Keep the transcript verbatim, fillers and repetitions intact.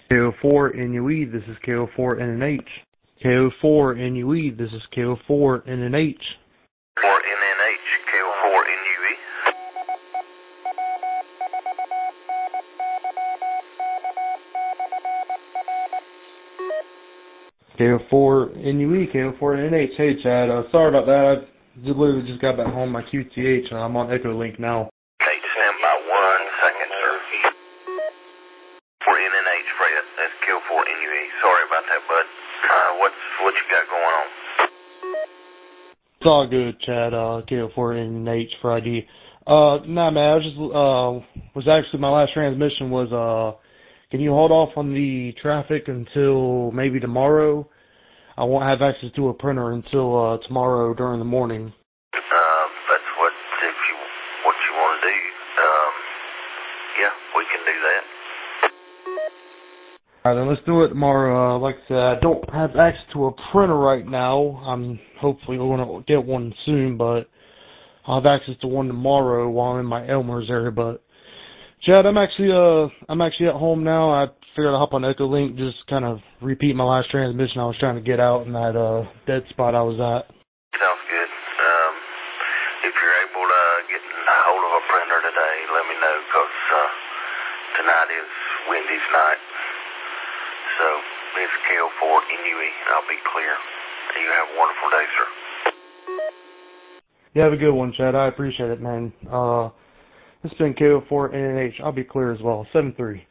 K O four N U E, this is K O four N N H. K O four N U E, this is K O four N N H. four N N H, K O four N U E. K O four N U E, K O four N N H. Hey Chad, uh, sorry about that. I literally just got back home my Q T H and I'm on Echolink now. Okay, stand by one second, sir. four N N H, Fred. That's K O four N U E. Sorry about that, bud. Uh, what's, what you got going on? It's all good, Chad. Uh, K O four N N H for I D. Uh, nah, man, I was just, uh, was actually, my last transmission was, uh, can you hold off on the traffic until maybe tomorrow? I won't have access to a printer until, uh, tomorrow during the morning. Um, that's what, if you, what you want to do. Um, yeah, we can do that. Alright, then let's do it tomorrow. Uh, like I said, I don't have access to a printer right now. I'm hopefully going to get one soon, but I'll have access to one tomorrow while I'm in my Elmer's area. But Chad, I'm actually uh I'm actually at home now. I figured I'd hop on Echolink, just kind of repeat my last transmission I was trying to get out in that uh dead spot I was at. Sounds good. Um, if you're able to get a hold of a printer today, let me know, because uh, tonight is Wendy's night. So, it's K O four N U E. I'll be clear. You have a wonderful day, sir. You have a good one, Chad. I appreciate it, man. Uh, it's been K O four N N H. I'll be clear as well. seven three.